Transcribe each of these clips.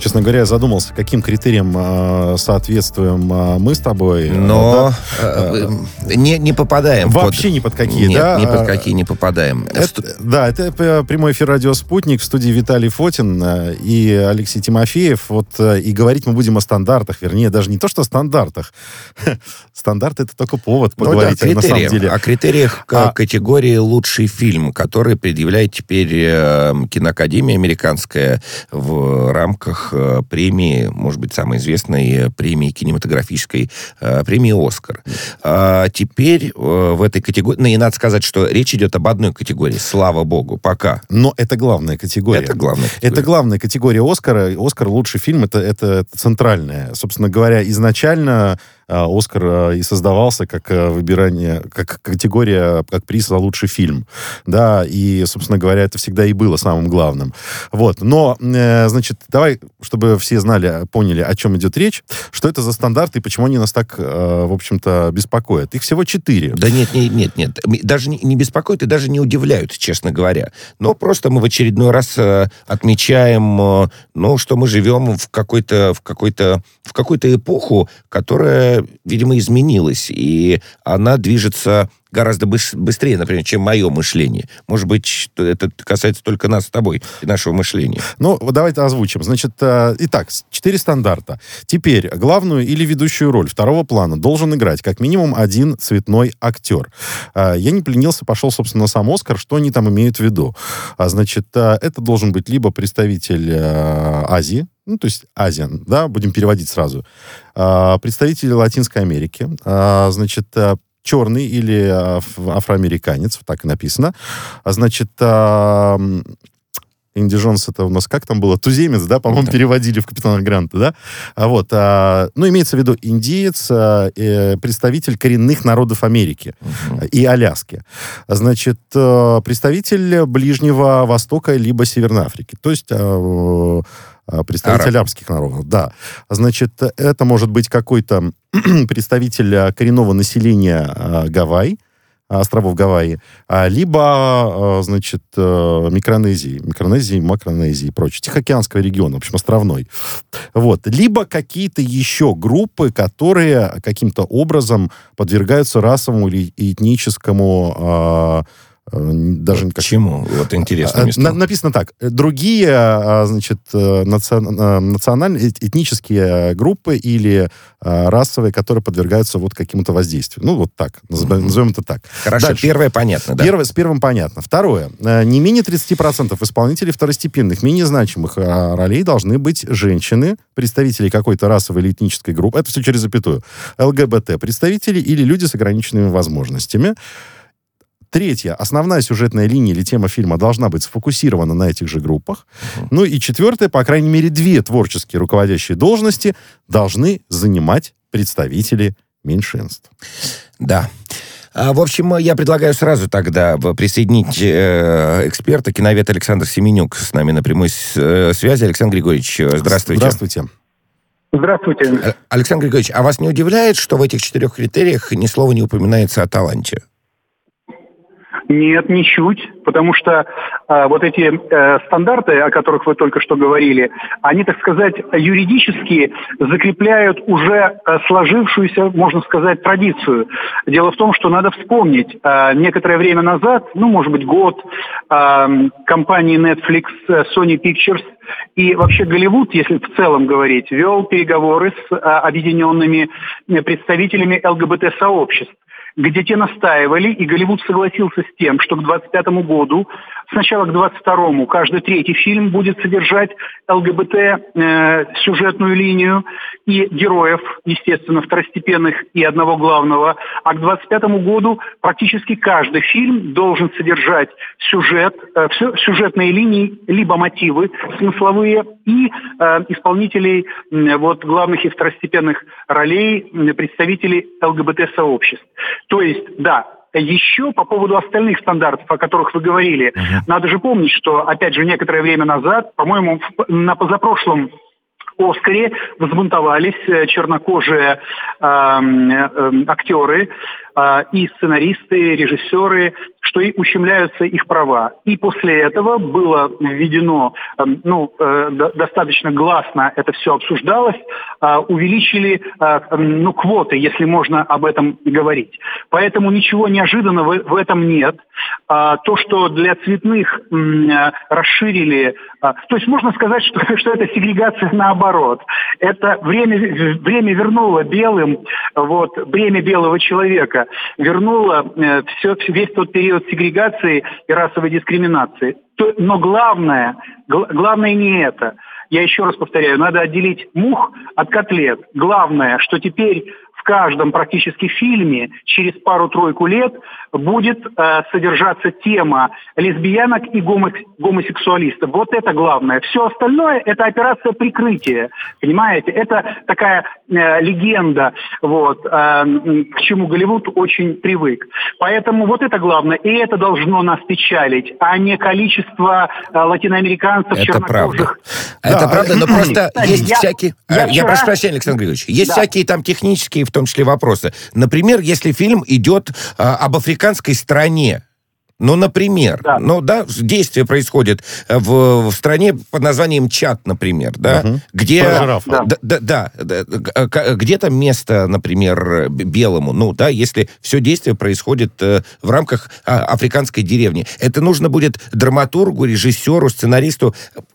Честно говоря, я задумался, каким критериям соответствуем мы с тобой. Но не попадаем. Вообще ни под какие, Нет, да? ни под какие не попадаем. Это прямой эфир «Радио Спутник», в студии Виталий Фотин и Алексей Тимофеев. И говорить мы будем о стандартах, вернее, даже не то, что о стандартах. Стандарты — это только повод поговорить, на самом деле. О критериях категории «Лучший фильм», который предъявляет теперь киноакадемия американская в рамках премии, может быть, самой известной премии кинематографической, премии «Оскар». Теперь в этой категории... Ну, и надо сказать, что речь идет об одной категории, слава богу, пока. Но это главная категория. Это главная категория «Оскара». «Оскар» — лучший фильм, это центральная. Собственно говоря, изначально «Оскар» и создавался как выбирание, как категория, как приз за лучший фильм. Да, и, собственно говоря, это всегда и было самым главным. Вот. Но, значит, давай, чтобы все знали, поняли, о чем идет речь, что это за стандарты и почему они нас так, в общем-то, беспокоят. Их всего 4. Да нет. Даже не беспокоят и даже не удивляют, честно говоря. Но просто мы в очередной раз отмечаем, что мы живем в какую-то эпоху, которая, видимо, изменилась, и она движется гораздо быстрее, например, чем мое мышление. Может быть, это касается только нас с тобой и нашего мышления. Ну, давайте озвучим. Значит, итак, 4 стандарта. Теперь главную или ведущую роль второго плана должен играть как минимум один цветной актер. Я не поленился, пошел, собственно, на сам «Оскар», что они там имеют в виду. Значит, это должен быть либо представитель Азии, то есть Азиан, да, будем переводить сразу, представители Латинской Америки, значит, черный или афроамериканец, так и написано. Значит, Инди Джонс, это у нас как там было? Туземец, да, по-моему, да. Переводили в «Капитана Гранта», да? Имеется в виду индиец, представитель коренных народов Америки и Аляски. Значит, представитель Ближнего Востока либо Северной Африки. То есть представитель арабских народов, да. Значит, это может быть какой-то представитель коренного населения Гавайи, островов Гавайи, либо, значит, Микронезии, Макронезии и прочее, Тихоокеанского региона, в общем, островной. Вот. Либо какие-то еще группы, которые каким-то образом подвергаются расовому или этническому даже почему? Вот интересно. Написано так. Другие, значит, национальные, этнические группы или расовые, которые подвергаются вот какому-то воздействию. Ну, вот так. Назовем это так. Хорошо. Дальше. Первое понятно, да? С первым понятно. Второе. Не менее 30% исполнителей второстепенных, менее значимых ролей должны быть женщины, представители какой-то расовой или этнической группы. Это все через запятую. ЛГБТ представители или люди с ограниченными возможностями. Третье. Основная сюжетная линия или тема фильма должна быть сфокусирована на этих же группах. Ну и четвертое. По крайней мере, 2 творческие руководящие должности должны занимать представители меньшинств. Да. В общем, я предлагаю сразу тогда присоединить эксперта, киновед Александр Семенюк с нами на прямой связи. Александр Григорьевич, здравствуйте. Здравствуйте. Здравствуйте. Александр Григорьевич, а вас не удивляет, что в этих 4 критериях ни слова не упоминается о таланте? Нет, ничуть, потому что вот эти стандарты, о которых вы только что говорили, они, так сказать, юридически закрепляют уже сложившуюся, можно сказать, традицию. Дело в том, что надо вспомнить, некоторое время назад, может быть, год, компании Netflix, Sony Pictures и вообще Голливуд, если в целом говорить, вел переговоры с объединенными представителями ЛГБТ-сообществ, где те настаивали, и Голливуд согласился с тем, что к 2025 году, сначала к 2022, каждый 3-й фильм будет содержать ЛГБТ-сюжетную линию и героев, естественно, второстепенных и одного главного, а к 2025 году практически каждый фильм должен содержать сюжетные линии, либо мотивы смысловые и исполнителей главных и второстепенных ролей представителей ЛГБТ-сообществ. То есть, да, еще по поводу остальных стандартов, о которых вы говорили, надо же помнить, что, опять же, некоторое время назад, по-моему, на позапрошлом «Оскаре» взбунтовались чернокожие актеры, и сценаристы, режиссеры, что и ущемляются их права. И после этого было введено, достаточно гласно это все обсуждалось, увеличили квоты, если можно об этом говорить. Поэтому ничего неожиданного в этом нет. То, что для цветных расширили... То есть можно сказать, что это сегрегация наоборот. Это время вернуло белым, бремя белого человека, вернуло весь тот период сегрегации и расовой дискриминации. Но главное не это. Я еще раз повторяю, надо отделить мух от котлет. Главное, что теперь в каждом практически фильме через пару-тройку лет будет содержаться тема лесбиянок и гомосексуалистов. Вот это главное. Все остальное – это операция прикрытия. Понимаете? Это такая легенда, к чему Голливуд очень привык. Поэтому вот это главное. И это должно нас печалить, а не количество латиноамериканцев, чернокожих. Это правда, но просто есть всякие... Я прошу прощения, Александр Григорьевич. Есть всякие там технические, в том числе, вопросы. Например, если фильм идет об африканской стране, например, действие происходит в стране под названием Чад, например, где... где там место, например, белому, если все действие происходит в рамках африканской деревни. Это нужно будет драматургу, режиссеру, сценаристу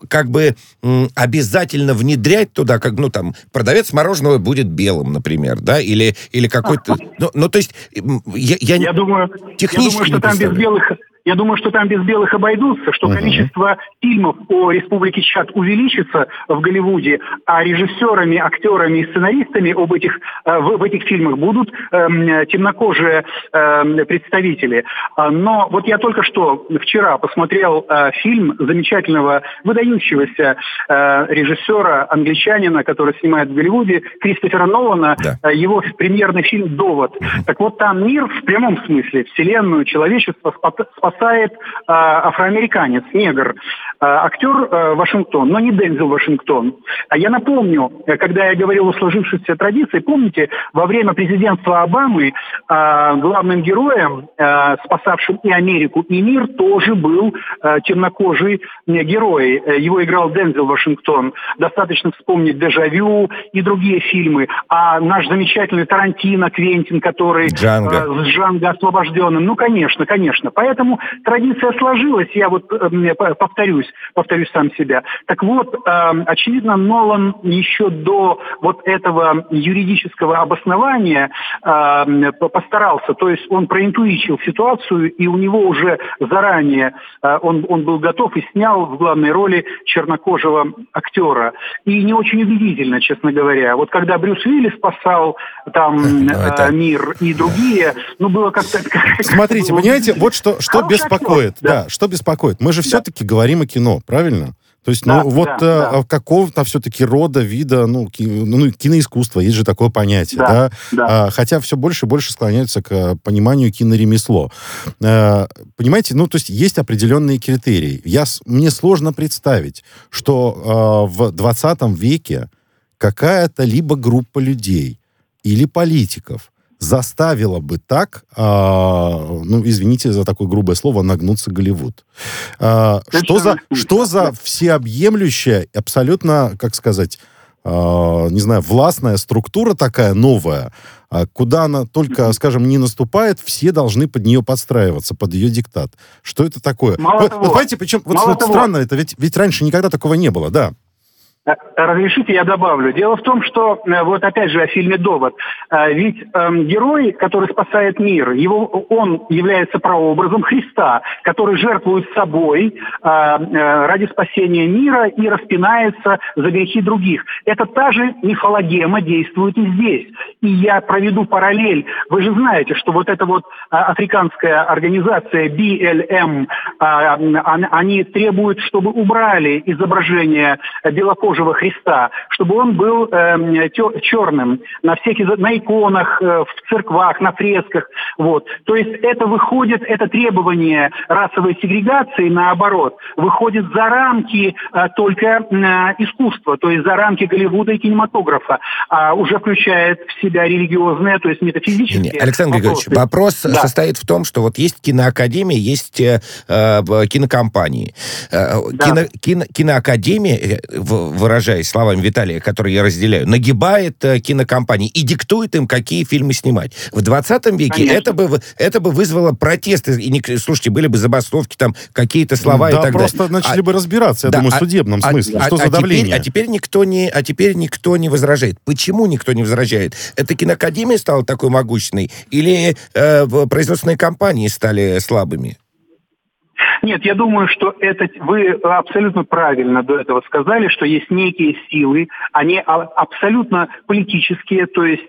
обязательно внедрять туда, продавец мороженого будет белым, например, или какой-то... то есть, я думаю, что там без белых... Я думаю, что там без белых обойдутся, что количество фильмов о Республике Чад увеличится в Голливуде, а режиссерами, актерами и сценаристами в этих фильмах будут темнокожие представители. Но вот я только что вчера посмотрел фильм замечательного, выдающегося режиссера, англичанина, который снимает в Голливуде, Кристофера Нолана, его премьерный фильм «Довод». Так вот, там мир в прямом смысле, вселенную, человечество спасает афроамериканец, негр, актер Вашингтон, но не Дензел Вашингтон. А я напомню, когда я говорил о сложившейся традиции, помните, во время президентства Обамы главным героем, спасавшим и Америку, и мир, тоже был темнокожий герой. Его играл Дензел Вашингтон. Достаточно вспомнить «Дежавю» и другие фильмы. А наш замечательный Тарантино, Квентин, который с Джанго освобожденным. Конечно. Поэтому традиция сложилась, я повторюсь сам себя. Так вот, очевидно, Нолан еще до этого юридического обоснования постарался, то есть он проинтуичил ситуацию, и у него уже заранее он был готов и снял в главной роли чернокожего актера. И не очень убедительно, честно говоря. Вот когда Брюс Уиллис спасал мир и другие, было как-то... Смотрите, понимаете, вот что беспокоит. Что беспокоит? Мы же все-таки говорим о кино, правильно? То есть, какого-то все-таки рода, вида, киноискусства, есть же такое понятие, хотя все больше и больше склоняются к пониманию киноремесло. Понимаете, то есть есть определенные критерии. Мне сложно представить, что в 20 веке какая-то либо группа людей или политиков заставила бы так, извините за такое грубое слово, нагнуться Голливуд. Что за всеобъемлющая, абсолютно, властная структура такая новая, куда она только, не наступает, все должны под нее подстраиваться, под ее диктат. Что это такое? Понимаете, причем странно, это ведь раньше никогда такого не было, да? Разрешите, я добавлю. Дело в том, что, опять же, о фильме «Довод». Ведь герой, который спасает мир, он является прообразом Христа, который жертвует собой ради спасения мира и распинается за грехи других. Это та же мифологема действует и здесь. И я проведу параллель. Вы же знаете, что эта африканская организация BLM, они требуют, чтобы убрали изображение белокожих Божьего Христа, чтобы он был черным на иконах, в церквах, на фресках. Вот. То есть это требование расовой сегрегации, наоборот, выходит за рамки только искусства, то есть за рамки Голливуда и кинематографа, а уже включает в себя религиозные, то есть метафизические. Александр Григорьевич, вопрос состоит в том, что вот есть киноакадемия, есть кинокомпании. Киноакадемия, выражаясь словами Виталия, которые я разделяю, нагибает кинокомпании и диктует им, какие фильмы снимать. В 20 веке это бы вызвало протесты. И, слушайте, были бы забастовки, там какие-то слова и так далее. Да, просто начали бы разбираться, я думаю, в судебном смысле. Что за давление? Теперь никто не возражает. Почему никто не возражает? Это киноакадемия стала такой могущественной? Или производственные компании стали слабыми? Нет, я думаю, что вы абсолютно правильно до этого сказали, что есть некие силы, они абсолютно политические, то есть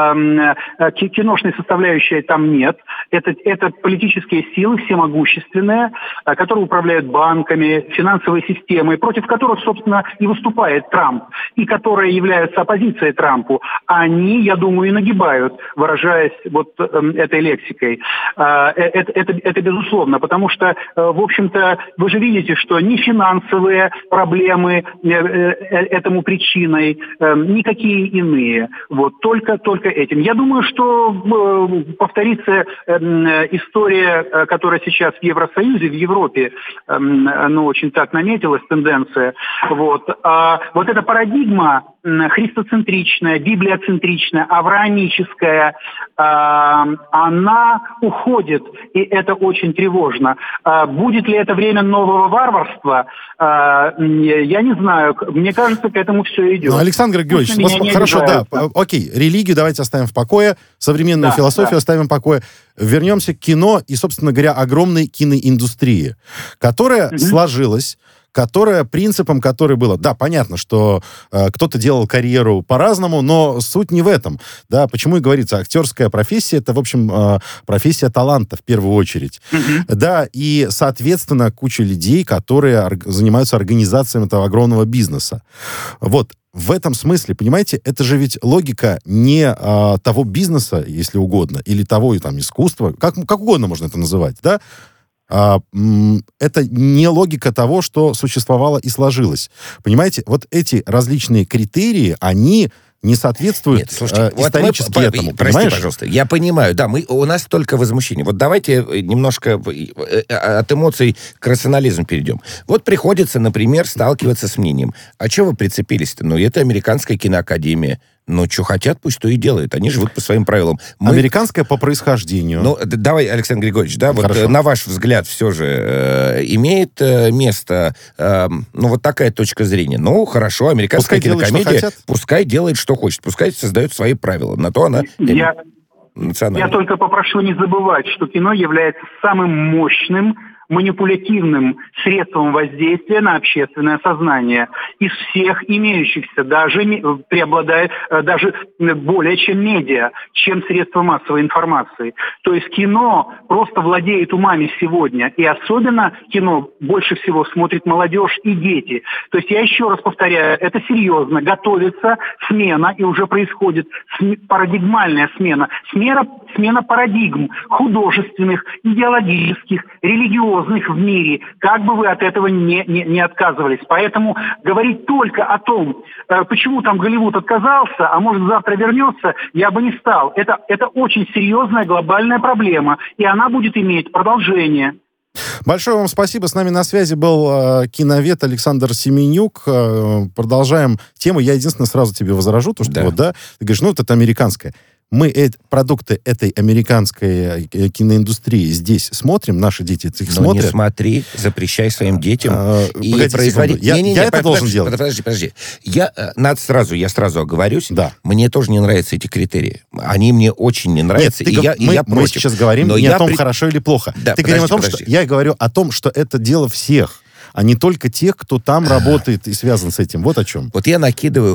киношной составляющей там нет. Это политические силы всемогущественные, которые управляют банками, финансовой системой, против которых, собственно, и выступает Трамп, и которые являются оппозицией Трампу. Они, я думаю, и нагибают, выражаясь вот этой лексикой. Это безусловно, потому что в общем-то, вы же видите, что ни финансовые проблемы этому причиной, никакие иные. Вот, только этим. Я думаю, что повторится история, которая сейчас в Евросоюзе, в Европе, очень так наметилась, тенденция. Вот эта парадигма христоцентричная, библиоцентричная, авраамическая, она уходит, и это очень тревожно. Будет ли это время нового варварства? Я не знаю. Мне кажется, к этому все идет. Александр Георгиевич, хорошо, да, окей, религию давайте оставим в покое, современную философию оставим в покое. Вернемся к кино и, собственно говоря, огромной киноиндустрии, которая сложилась, которая, принципом которой было, да, понятно, что кто-то делал карьеру по-разному, но суть не в этом, да, почему и говорится, актерская профессия, это, в общем, профессия таланта, в первую очередь, да, и, соответственно, куча людей, которые занимаются организацией этого огромного бизнеса. Вот, в этом смысле, понимаете, это же ведь логика не того бизнеса, если угодно, или того, там, искусства, как угодно можно это называть, да, это не логика того, что существовало и сложилось. Понимаете, вот эти различные критерии, они не соответствуют исторически этому. Прости, пожалуйста. Я понимаю, да, у нас только возмущение. Вот давайте немножко от эмоций к рационализму перейдем. Вот приходится, например, сталкиваться с мнением. А что вы прицепились-то? Ну, это американская киноакадемия. Ну, что хотят, пусть то и делают. Они живут по своим правилам. Американская по происхождению. Ну, давай, Александр Григорьевич, да, вот на ваш взгляд все же имеет место, вот такая точка зрения. Ну, хорошо, американская кинокомедия, пускай делает, что хочет, пускай создает свои правила. На то она национальная. Я только попрошу не забывать, что кино является самым мощным манипулятивным средством воздействия на общественное сознание. Из всех имеющихся даже преобладает даже более чем медиа, чем средства массовой информации. То есть кино просто владеет умами сегодня. И особенно кино больше всего смотрит молодежь и дети. То есть я еще раз повторяю, это серьезно. Готовится смена, и уже происходит парадигмальная смена. Смена парадигм художественных, идеологических, религиозных в мире, как бы вы от этого не отказывались. Поэтому говорить только о том, почему там Голливуд отказался, а может завтра вернется, я бы не стал. Это очень серьезная глобальная проблема, и она будет иметь продолжение. Большое вам спасибо. С нами на связи был киновед Александр Семенюк. Продолжаем тему. Я единственное сразу тебе возражу, то, что ты говоришь, это американская. Мы продукты этой американской киноиндустрии здесь смотрим, наши дети их смотрят. Не смотри, запрещай своим детям и производить. Я это должен делать. Подожди. Я сразу оговорюсь. Да. Мне тоже не нравятся эти критерии. Они мне очень не нравятся. Нет, мы сейчас говорим не о том, хорошо или плохо. Да, Я говорю о том, что это дело всех, а не только тех, кто там работает и связан с этим. Вот о чем. Вот я накидываю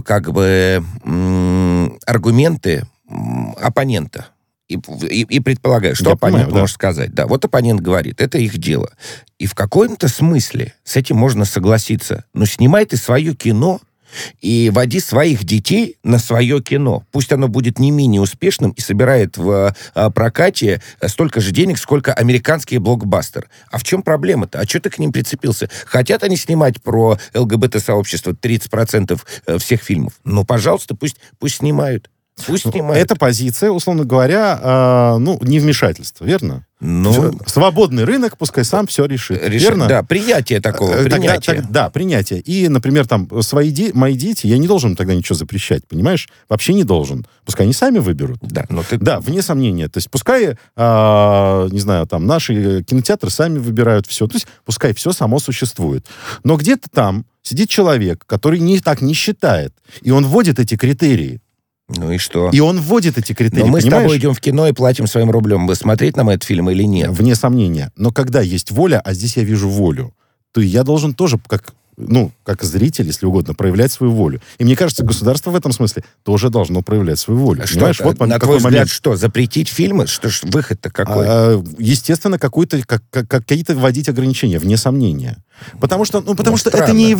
аргументы оппонента. И предполагаю, что оппонент может сказать. Да, вот оппонент говорит, это их дело. И в каком-то смысле с этим можно согласиться. Но снимай ты свое кино и води своих детей на свое кино. Пусть оно будет не менее успешным и собирает в прокате столько же денег, сколько американский блокбастер. А в чем проблема-то? А что ты к ним прицепился? Хотят они снимать про ЛГБТ-сообщество 30% всех фильмов? Ну, пожалуйста, пусть снимают. Пусть снимают. Это позиция, условно говоря, невмешательство, верно? Свободный рынок, пускай сам все решит. Верно? Да, принятие такого. Да, принятие. И, например, там, мои дети, я не должен тогда ничего запрещать, понимаешь? Вообще не должен. Пускай они сами выберут. Да, вне сомнения. То есть пускай, не знаю, там, наши кинотеатры сами выбирают все. То есть пускай все само существует. Но где-то там сидит человек, который так не считает. И он вводит эти критерии. Ну и что? И он вводит эти критерии, но мы понимаешь? с тобой идем в кино и платим своим рублем. Смотреть нам этот фильм или нет? Вне сомнения. Но когда есть воля, а здесь я вижу волю, то я должен тоже, как зритель, если угодно, проявлять свою волю. И мне кажется, государство в этом смысле тоже должно проявлять свою волю. Понимаешь? Вот на твой взгляд, что, запретить фильмы? Что ж, выход-то какой? Естественно, какие-то вводить ограничения, вне сомнения. Потому что странно, это не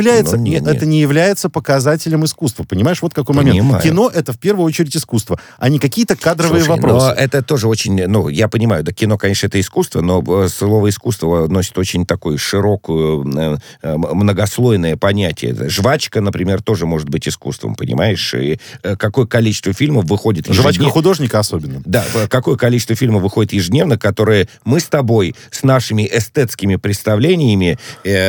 является показателем искусства. Понимаешь, вот какой момент. Кино — это в первую очередь искусство, а не какие-то кадровые вопросы. Но это тоже очень... я понимаю, да, кино, конечно, это искусство, но слово искусство носит очень такое широкое, многослойное понятие. Жвачка, например, тоже может быть искусством, понимаешь? И какое количество фильмов выходит ежедневно... Жвачка художника особенно. Да, какое количество фильмов выходит ежедневно, которые мы с тобой с нашими эстетскими представлениями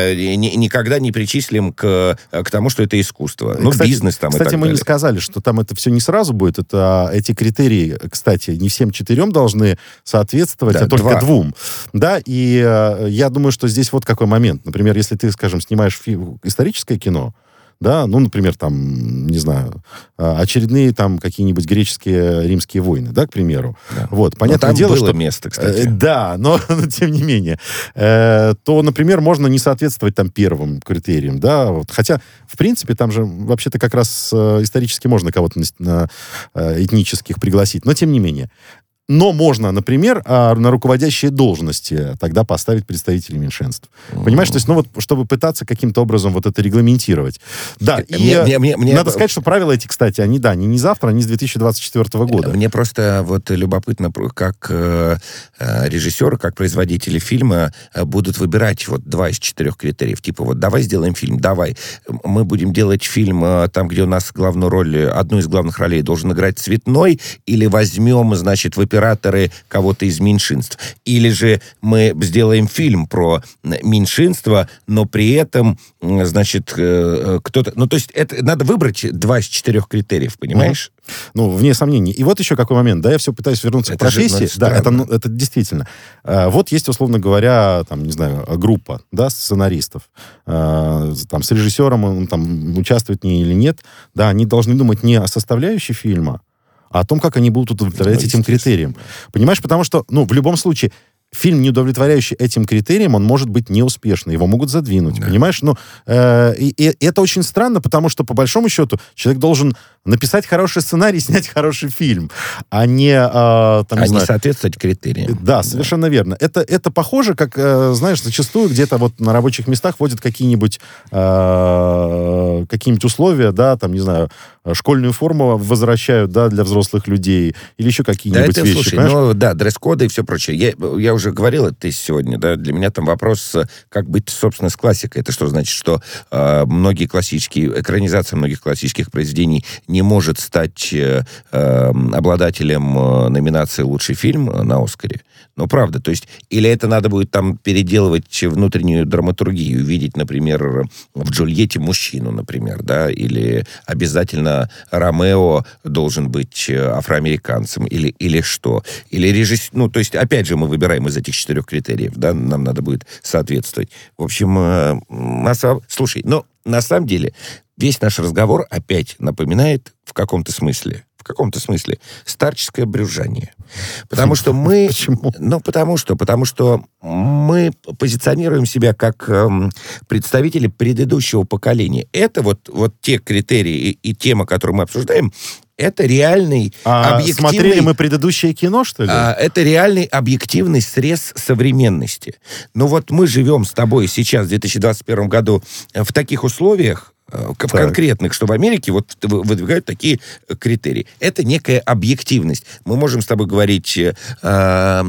никогда не причислим к тому, что это искусство. Бизнес там и так далее. Кстати, мы не сказали, что там это все не сразу будет. Эти критерии, кстати, не всем 4 должны соответствовать, а только 2. Да, и я думаю, что здесь вот какой момент. Например, если ты, скажем, снимаешь историческое кино, да, например, там, не знаю, очередные там какие-нибудь греческие, римские войны, да, к примеру. Да. Вот, понятное дело, было что... место, кстати. Да, но тем не менее. То, например, можно не соответствовать там первым критериям, да, вот. Хотя, в принципе, там же вообще-то как раз исторически можно кого-то на этнических пригласить, но тем не менее. Но можно, например, на руководящие должности тогда поставить представителей меньшинств. Понимаешь? То есть, чтобы пытаться каким-то образом вот это регламентировать. Да, надо сказать, что правила эти, кстати, они не завтра, они с 2024 года. Мне просто вот любопытно, как режиссеры, как производители фильма будут выбирать 2 из 4 критериев. Типа, давай сделаем фильм, давай. Мы будем делать фильм там, где у нас главную роль, одну из главных ролей должен играть цветной, или возьмем, значит, в операторы кого-то из меньшинств. Или же мы сделаем фильм про меньшинство, но при этом, значит, кто-то... то есть это надо выбрать 2 из 4 критериев, понимаешь? Вне сомнений. И вот еще какой момент. Да, я все пытаюсь вернуться к профессии. Да, это действительно. Вот есть, условно говоря, там, не знаю, группа, да, сценаристов. Там, с режиссером он там участвует не или нет. Да, они должны думать не о составляющей фильма, а о том, как они будут удовлетворять этим критериям. Понимаешь? Потому что, в любом случае, фильм, не удовлетворяющий этим критериям, он может быть неуспешный. Его могут задвинуть. Да. Понимаешь? И это очень странно, потому что, по большому счету, человек должен написать хороший сценарий, снять хороший фильм, а не... не соответствовать критериям. Да, совершенно верно. Это похоже, как, знаешь, зачастую где-то вот на рабочих местах вводят какие-нибудь условия, да, там, не знаю, школьную форму возвращают, да, для взрослых людей, или еще какие-нибудь вещи. Слушай, дресс-коды и все прочее. Я уже говорил это сегодня, да, для меня там вопрос, как быть, собственно, с классикой. Это что значит, что экранизация многих классических произведений не может стать обладателем номинации «Лучший фильм» на «Оскаре». Правда, то есть, или это надо будет там переделывать внутреннюю драматургию, видеть, например, в «Джульетте» мужчину, например, да, или обязательно Ромео должен быть афроамериканцем, или что. Или режиссер, то есть, опять же, мы выбираем из этих 4 критериев, да, нам надо будет соответствовать. В общем, слушай, на самом деле, весь наш разговор опять напоминает в каком-то смысле старческое брюзжание. Потому что мы... Почему? Потому что мы позиционируем себя как представители предыдущего поколения. Это вот те критерии и тема, которую мы обсуждаем, это реальный объективный... Смотрели мы предыдущее кино, что ли? Это реальный объективный срез современности. Мы живем с тобой сейчас, в 2021 году, в таких условиях, В конкретных, что в Америке вот выдвигают такие критерии. Это некая объективность. Мы можем с тобой говорить, это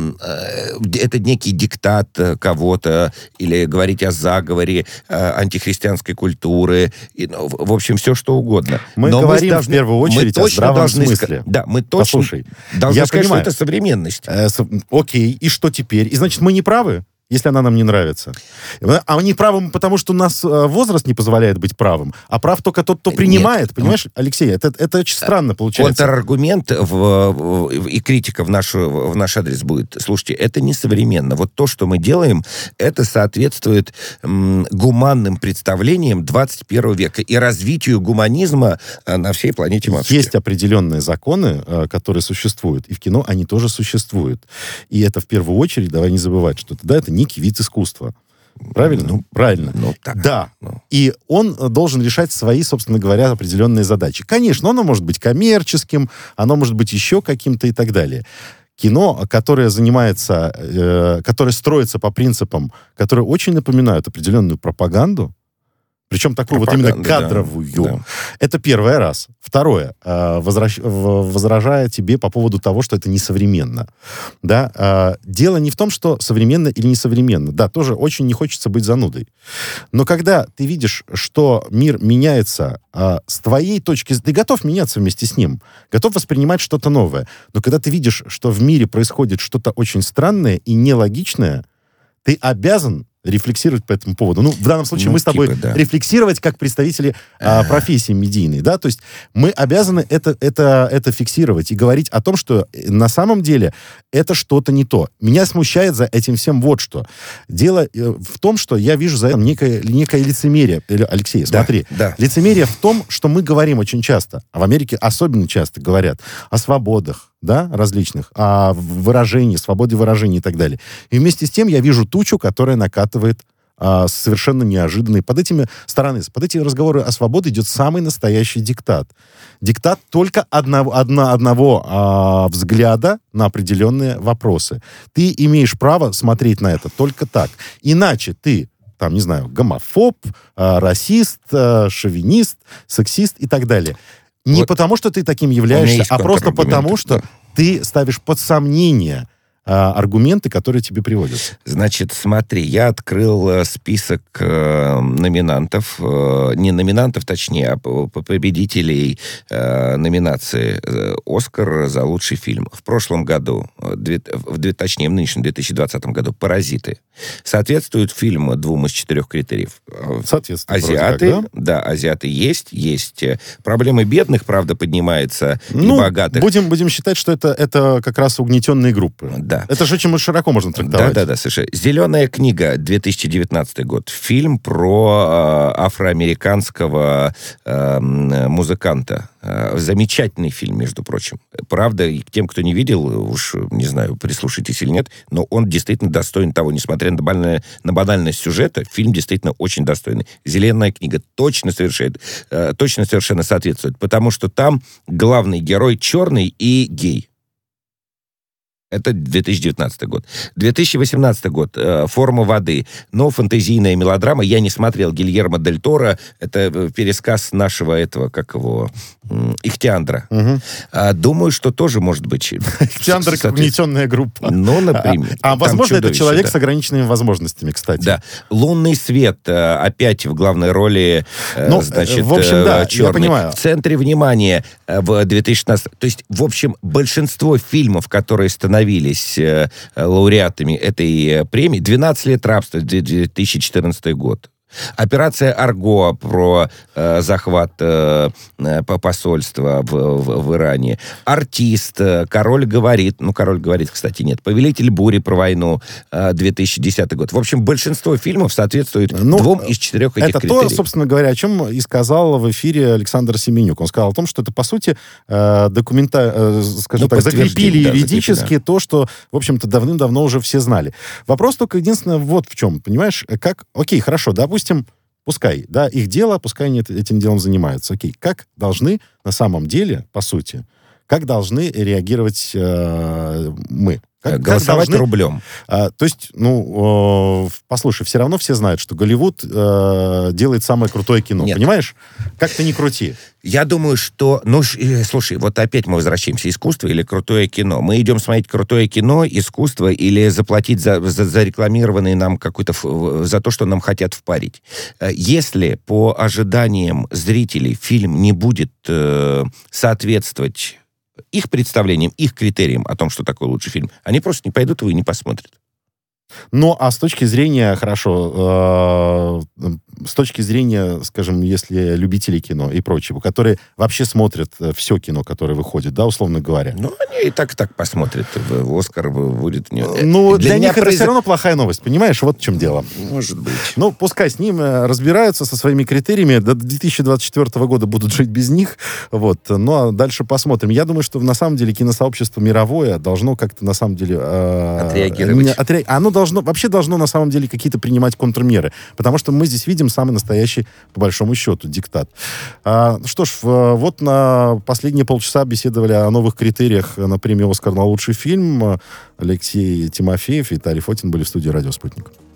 некий диктат кого-то, или говорить о заговоре антихристианской культуры, в общем, все что угодно. Мы говорим в первую очередь о здравом смысле. Да, мы точно должны сказать, что это современность. Окей, и что теперь? И значит, мы не правы? Если она нам не нравится. А мы не правы, потому что у нас возраст не позволяет быть правым, а прав только тот, кто принимает. Нет. Понимаешь, Алексей, это очень странно получается. Контраргумент и критика в наш адрес будет. Слушайте, это не современно. Вот то, что мы делаем, это соответствует гуманным представлениям 21 века и развитию гуманизма на всей планете матушки. Есть определенные законы, которые существуют, и в кино они тоже существуют. И это в первую очередь, давай не забывать, что это некий вид искусства. Правильно? Правильно. Так. Да. И он должен решать свои, собственно говоря, определенные задачи. Конечно, оно может быть коммерческим, оно может быть еще каким-то и так далее. Кино, которое занимается, которое строится по принципам, которые очень напоминают определенную пропаганду, причем такую вот именно кадровую. Да. Это первый раз. Второе, возражая тебе по поводу того, что это несовременно. Да? Дело не в том, что современно или несовременно. Да, тоже очень не хочется быть занудой. Но когда ты видишь, что мир меняется с твоей точки зрения, ты готов меняться вместе с ним, готов воспринимать что-то новое. Но когда ты видишь, что в мире происходит что-то очень странное и нелогичное, ты обязан рефлексировать по этому поводу. Ну, в данном случае мы с тобой рефлексировать как представители профессии медийной, да, то есть мы обязаны это фиксировать и говорить о том, что на самом деле это что-то не то. Меня смущает за этим всем вот что. Дело в том, что я вижу за этим некое лицемерие. Алексей, смотри. Да. Лицемерие в том, что мы говорим очень часто, а в Америке особенно часто говорят о свободах, да, различных, о выражении, свободе выражения и так далее. И вместе с тем я вижу тучу, которая накатывает совершенно неожиданный. Под эти разговоры о свободе идет самый настоящий диктат. Диктат только одного взгляда на определенные вопросы. Ты имеешь право смотреть на это только так. Иначе ты, там, не знаю, гомофоб, расист, шовинист, сексист и так далее. Не потому, что ты таким являешься, а просто потому, что ты ставишь под сомнение аргументы, которые тебе приводятся. Значит, смотри, я открыл список номинантов, не номинантов, точнее, а победителей номинации «Оскар» за лучший фильм. В прошлом году, точнее, в нынешнем 2020 году «Паразиты». Соответствует фильм 2 из 4 критериев. Соответствует. Азиаты, как, да, азиаты есть. Проблемы бедных, правда, поднимается, и богатых. Будем считать, что это как раз угнетенные группы. Да. Это же очень широко можно трактовать. Да, совершенно. «Зеленая книга», 2019 год. Фильм про афроамериканского музыканта. Замечательный фильм, между прочим. Правда, и к тем, кто не видел, уж не знаю, прислушайтесь или нет, но он действительно достоин того, несмотря на банальность сюжета, фильм действительно очень достойный. «Зеленая книга» точно совершенно соответствует, потому что там главный герой черный и гей. Это 2019 год. 2018 год. «Форма воды». Но фэнтезийная мелодрама. Я не смотрел Гильермо Дель Торо. Это пересказ нашего этого, как его, Ихтиандра. Угу. Думаю, что тоже может быть. Ихтиандр — угнетенная группа. Ну, например. Возможно, это человек с ограниченными возможностями, кстати. Да. «Лунный свет». Опять в главной роли, значит, в общем, да, черный. я понимаю. В центре внимания в 2016. То есть, в общем, большинство фильмов, которые становились лауреатами этой премии, «12 лет рабства», 2014 год. «Операция Арго» про захват посольства в Иране. «Артист», «Король говорит». Ну, «Король говорит», кстати, нет. «Повелитель бури» про войну, 2010 год. В общем, большинство фильмов соответствует 2 из 4 этих критериев. Это то, собственно говоря, о чем и сказал в эфире Александр Семенюк. Он сказал о том, что это, по сути, закрепили юридически то, что, в общем-то, давным-давно уже все знали. Вопрос только единственное вот в чем, понимаешь? Окей, хорошо, допустим, пускай, да, их дело, пускай они этим делом занимаются. Окей, как должны на самом деле, по сути, как должны реагировать мы, Голосовать рублем. То есть, послушай, все равно все знают, что Голливуд делает самое крутое кино. Нет. Понимаешь? Как ты ни крути. Я думаю, что... слушай, вот опять мы возвращаемся. Искусство или крутое кино? Мы идем смотреть крутое кино, искусство, или заплатить за рекламированный нам какой-то... за то, что нам хотят впарить. Если по ожиданиям зрителей фильм не будет соответствовать их представлениям, их критериям о том, что такое лучший фильм, они просто не пойдут его и не посмотрят. Ну, а с точки зрения, с точки зрения, скажем, если любители кино и прочего, которые вообще смотрят все кино, которое выходит, да, условно говоря. Ну, они и так посмотрят. Оскар будет... для них это все равно плохая новость, понимаешь? Вот в чем дело. Может быть. Ну, пускай с ним разбираются, со своими критериями. До 2024 года будут жить без них. Вот. Ну, а дальше посмотрим. Я думаю, что на самом деле киносообщество мировое должно как-то на самом деле... отреагировать. Оно должно на самом деле какие-то принимать контрмеры. Потому что мы здесь видим самый настоящий, по большому счету, диктат. Что ж, вот на последние полчаса беседовали о новых критериях на премию «Оскар» на лучший фильм. Алексей Тимофеев и Виталий Фотин были в студии «Радио Спутник».